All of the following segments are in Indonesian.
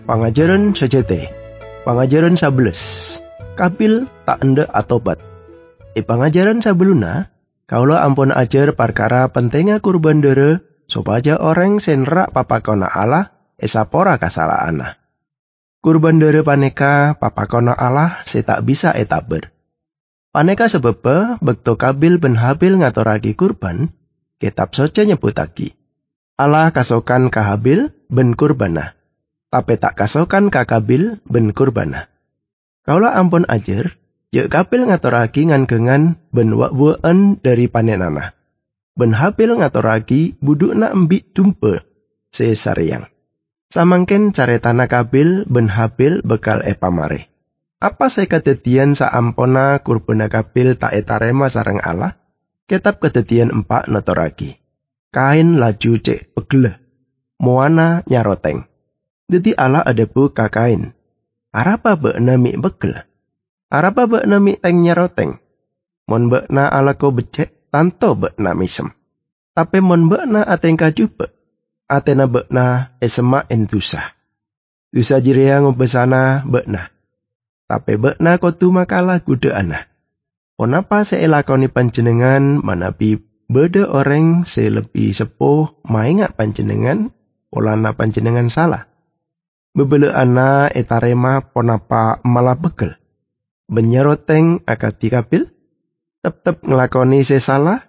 Pangajaran sejete, pangajaran 11. Kabil tak endek atobat. Pangajaran sabeluna, kaula ampun ajar perkara pentingnya kurban dere supaya orang senrak papakona Allah esapora kasalahanna. Kurban dere paneka papakona Allah tak bisa etaber. Paneka sebebe bekto Kabil ben Habil ngaturagi kurban, kitab suci nyebutagi. Allah kasokan ka Habil ben kurbana, tapi tak kasokan ka Kabil ben kurbana. Kaula ampun ajar, yuk Kabil ngaturagi ngangengan ben wak-waan dari panenana. Ben Habil ngaturagi budukna embik dumpe sesariang. Samangken caretana Kabil ben Habil bekal pamare. Apa saya kedadian saampona kurbana Kabil tak etarema sareng Allah? Kitab Kedadian 4 notoragi. Kain laju cek pegele, moana nyaroteng. Jadi Allah adebu ka Kain. Arapa bekna mik begel? Arapa bekna mik teng nyaroteng? Mon bekna ala ko becek, tanto bekna misem. Tapi mon bekna ateng kajube, atena bekna esema entusah. Tusa jiria ngobesana bekna. Tapi bekna kotu makalah gudeana. Onapa seelakoni panjenengan manapi beda orang selebih sepuh mainga panjenengan, polana panjenengan salah. Bebele ana etarema ponapa malah begel. Benyeroteng akati Kabil, tep ngelakoni sesalah,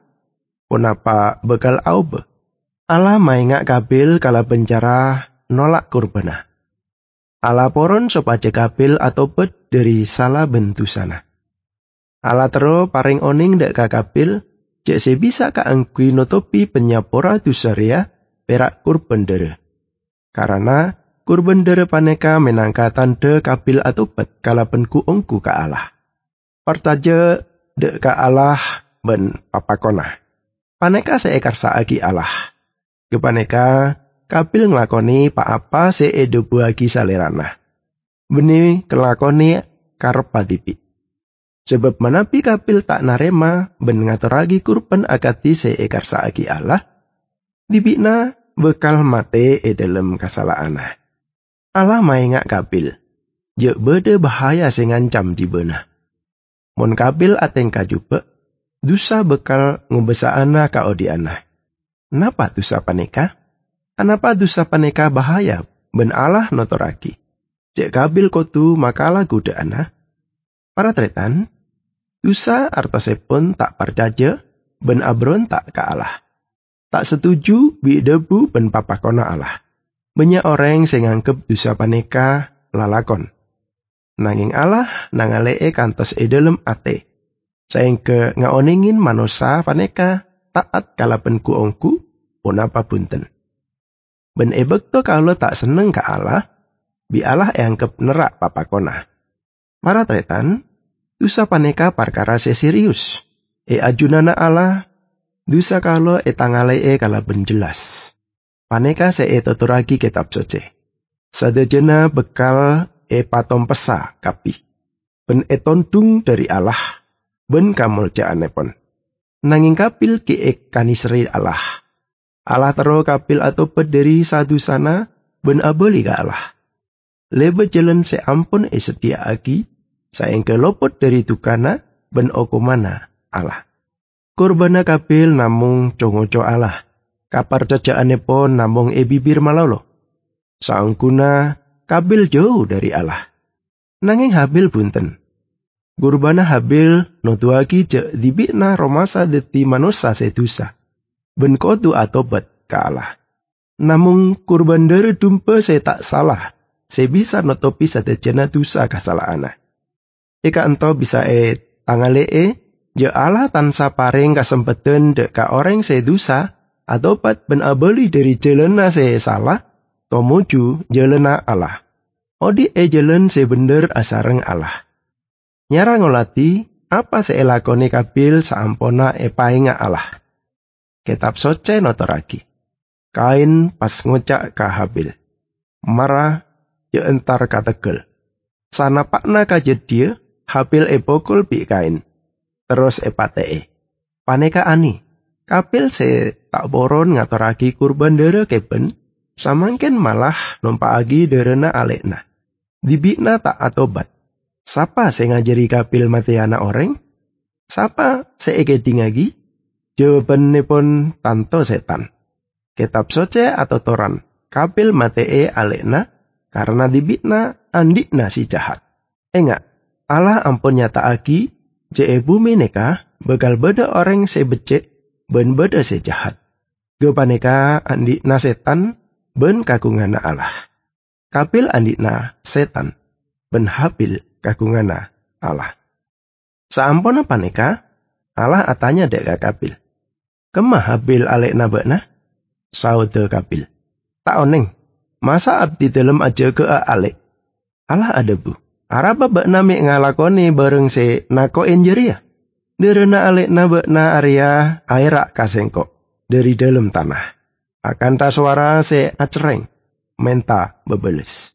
ponapa bekal aube. Allah mainga Kabil kala penjara nolak kurbana. Allah poron supaya Kabil atobet dari salah bentusana. Allah tero paring oning dek ka Kabil, cek sebisa kaangkui notopi penyapora tusaria perak kurban dere. Karena kurban dere paneka menangka tanda Kabil atobet kala penku ongku ka Allah. Percaja dek ka Allah ben papakona. Paneka seekar saagi Allah. Kepaneka Kabil nglakoni apa seedobuagi salerana. Beni kelakoni karep patipi. Sebab manapi Kabil tak narema ben ngaturagi kurban akati seekar saagi Allah, dibikna bekal mate dalam kasalahanna. Allah maingak Kabil, jek bede bahaya sing ngancam di beunah. Mon Kabil ateng kajube, dosa bekal ngobesaana ka odiana. Napa dosa paneka? Anapa dosa paneka bahaya ben Allah notoraki. Cek Kabil kotu makalah gudaana. Para tretan, dosa artosipun tak percaya ben abron tak ka Allah. Tak setuju bi debu ben papakona Allah. Banyak orang sing nganggep dosa paneka lalakon. Nanging Allah nangalee kantos dalem ate. Saengke ngaoningin manusa paneka taat kalaben ku ongku onapa punten. Ben ebekto kalau tak seneng ka Allah, bi Allah anggap nerak papakona. Para tretan, dosa paneka perkara serius. Ajunana Allah, dosa kalau tangalee kala ben jelas. Paneka tuturagi kitab suci. Sadajana bekal patom pesa kapi. Ben tondung dari Allah, ben kamuljaanepon. Nanging Kabil kanisri Allah. Allah tero Kabil atobet dari satu sana ben aboli ka Allah. Lebe jalan seampun setia agi, saengke lopot dari tukana ben okomana Allah. Kurbana Kabil namung congoco Allah. Kapar cacaane pon namung bibir malolo. Saangkuna Kabil jauh dari Allah. Nanging Habil bunten. Kurbana Habil notuagi cek dibikna romasa deti manusa sedusa. Ben kodu atobat ka Allah. Namung kurban dere dumpe tak salah. Bisa notopi sadajana dosa kasalahana. Eka ento bisa tangalee, ya Allah tansa paring kasempeten dek ka orang sedusa, atobat ben abeli dari jelena salah, tomuju jelena Allah. Odi jelen bener asareng Allah. Nyara ngolati, apa seelakoni Kabil saampona painga Allah. Kitab soce notoragi. Kain pas ngocak ka Habil. Marah ya entar kategel. Sana pakna kajet dia, Habil bokol bi Kain. Terus patee. Paneka ani. Kabil tak boron ngaturagi kurban dere keben, Samangken malah nompa'agi derena alekna. Dibikna tak atobat. Sapa se ngajari Kabil mati anak orang? Sapa se tingagi? Jawabanipun tanto setan. Kitab Soce atau Toran. Kabil matee alekna karena dibikna andikna si jahat. Enggak, Allah ampun nyataagi je bumi neka bakal beda orang se becik ben beda se jahat. Gepaneka andikna setan ben kagungana Allah. Kabil andikna setan ben Habil kagungana Allah. Saampona paneka Allah atanya dek Kabil. Kemah Habil alekna bekna? Sauda Kabil. Tak oneng, masa abdi dalam aja ke alek. Allah ada bu. Araba bekna mek ngalakoni bareng se nako enjeria. Derena alekna bekna area airak kasengkok dari dalam tanah. Akan ta suara se acereng, menta bebeles.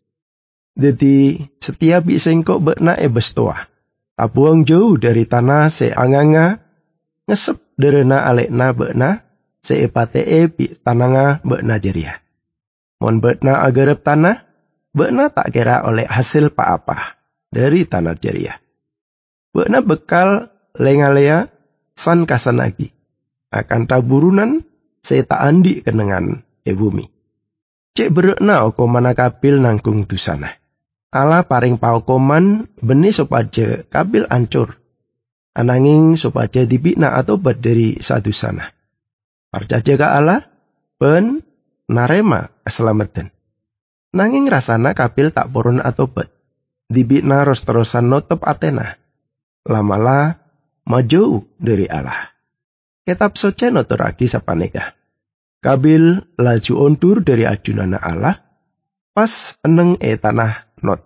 Jadi setiap sengkok bekna bestoa. Tabuang jauh dari tanah se anganga, ngesep derena alekna bekna se epatee bi tananga bekna jeria. Mon bekna agarep tanah, bekna tak kira oleh hasil apa dari tanah jeria. Bekna bekal lengalea san kasanagi. Akan taburunan se tak andi kenengan bumi. Cek berekna okomana Kabil nanggung dusana. Allah paring paukoman benih sopaja Kabil ancur. Ananging sopaja dibikna atau bad dari satu sana. Percaya ka Allah, ben narema keselamatan. Nanging rasana Kabil tak poron atau bad. Dibikna ros-terosan notop Athena. Lamalah maju dari Allah. Kitab Soce notoragi sapaneka. Kabil laju ondur dari ajunana Allah. Pas eneng tanah not.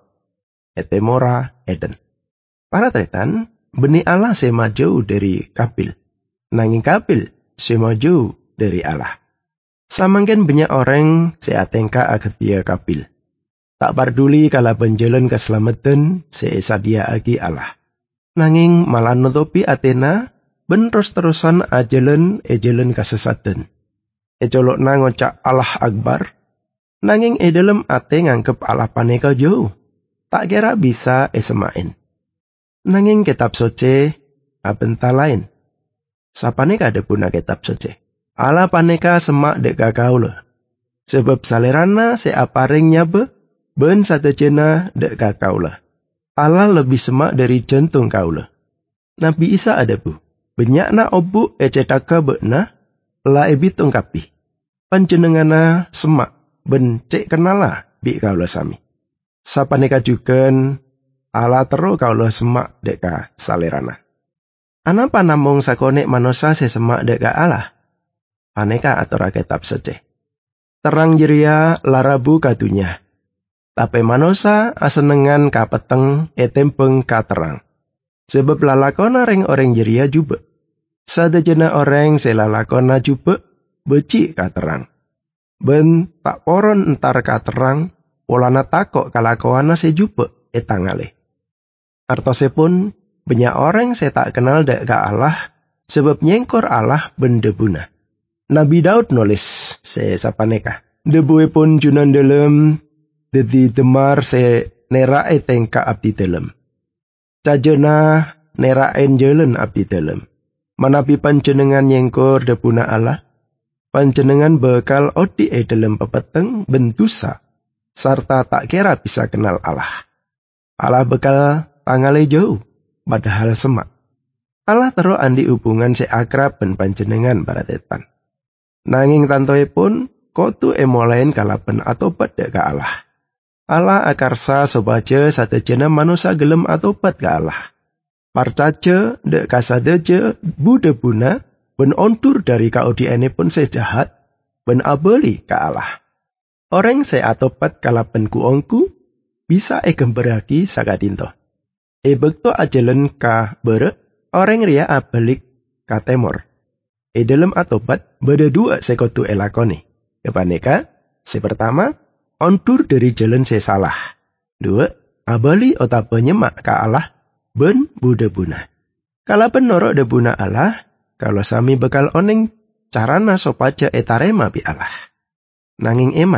Etemora Eden. Para tretan, benih Allah se maju dari Kabil. Nanging Kabil se maju dari Allah. Samangken banyak orang se atengka agetia Kabil. Tak peduli kala penjalan keselamatan se sadia agi Allah. Nanging malah nutupi Athena ben terus-terusan ajalan kesesatan. Ecolokna ngocak Allah Akbar. Nanging dalam ate nganggep Allah paneka jauh. Tak kira bisa semain. Nanging kitab Soce abenta lain. Sapaneka depuna kitab Soce. Allah paneka semak dek kakaula. Sebab salerana se aparing nyabe ben satejena dek kakaula. Allah lebih semak dari jantung kaula. Nabi Isa ada bu. Benyakna obu cetaka bekna la ebitung kapi. Panjenengana semak ben cek kenala bi kaula sami. Sapaneka juken Allah teru kaula semak deka salerana. Anapa namung sakonek manosa sesemak deka Allah? Paneka atur kitab Soce. Terang jeria larabu katunya. Tapi manosa asenengan kapeteng etempeng katerang. Sebab lalakona reng orang jeria juga. Sadajana orang selalakona juga beci katerang. Ben tak poron entar katerang polana takok kalakoana sejupe etangale. Artosipun banyak orang se tak kenal dek ka Allah sebab nyengkor Allah bendebuna. Nabi Daud nulis se sapaneka. Debuipun junan dalam dadi demar se nerae tengka abdi dalam. Cajena neraen jalan abdi dalam. Manapi panjenengan nyengkor debuna Allah, panjenengan bekal odi dalam pepeteng bentusa, sarta tak kira bisa kenal Allah. Allah bekal tangale jauh, padahal semak. Allah terus andi hubungan se akrab ben panjenengan baratetan. Nanging tantoipun kotu emolain kalaben atobat dek ka Allah. Allah akarsa sobaja satejana manusia gelem atobat ka Allah. Parcaja dek kasadeja budebuna ben ontur dari kaudiane pun sejahat ben abeli ka Allah. Orang se atobat kalaben kuongku bisa gemberaki sakadinto. Bekto ajelen ka bere orang ria abelik ka temor. Dalam atobat beda dua sekotu elakoni. Kepaneka, pertama, ontur dari jalan sesalah. Dua, abali otapa nyemak ka Allah, ben budebuna. Kala penorok debuna Allah, kalau sami bekal oneng carana sopaja etarema bi Allah. Nanging eman,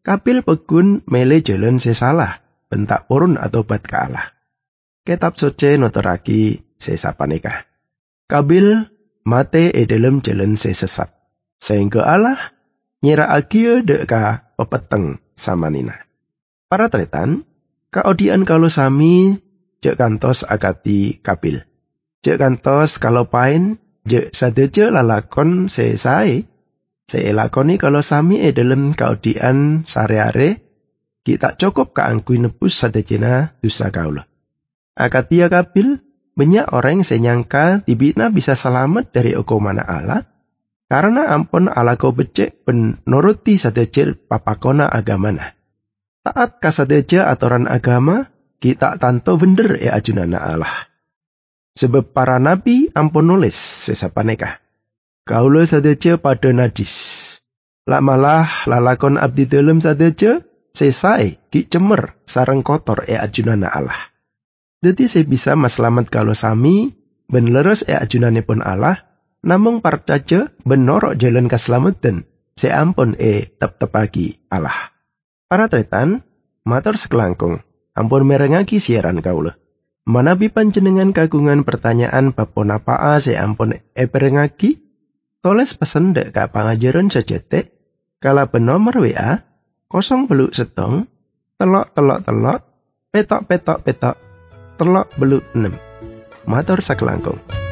Kabil pegun mele jalan sesalah, bentak purun atau bat ke Allah. Kitab suci nuturake sesapaneka. Kabil mate dalam jalan sesat. Sehingga Allah nyirakake dek ka pepeteng samanina. Para tretan, kaodian kalau sami jek kantos akati Kabil. Jek kantos kalau pain jek sadeja lalakon sesae. Seelakoni kalau sami dalam kaodian sare-are kita cukup kaangkui nebus sadejena dosa kaula. Akatia Kabil banyak orang senyangka tibina bisa selamat dari hukuman Allah karena ampun Allah kau becek penuruti sadeja papakona agamana. Taat kasadeja aturan agama kita tanto bener ajunana Allah. Sebab para nabi ampun nulis sesapaneka. Kaula sadeja pada najis. Lak malah lalakon abdi dalem sadeja sesae ki cemer sareng kotor ajunana Allah. Dadi saya bisa maslamet kalau sami ben leres ajunanipun Allah namung parcaja ben norok jalan kaslametan seampun tep-tepagi Allah. Para tretan matur sekelangkung ampun merengaki siaran kaula. Manabi panjenengan kagungan pertanyaan bab ponapaa seampun perengaki tulis pesen dek ka pangajaran sajetek kala nomor WA 0 setong telok petok 3 6. Matur sakelangkung.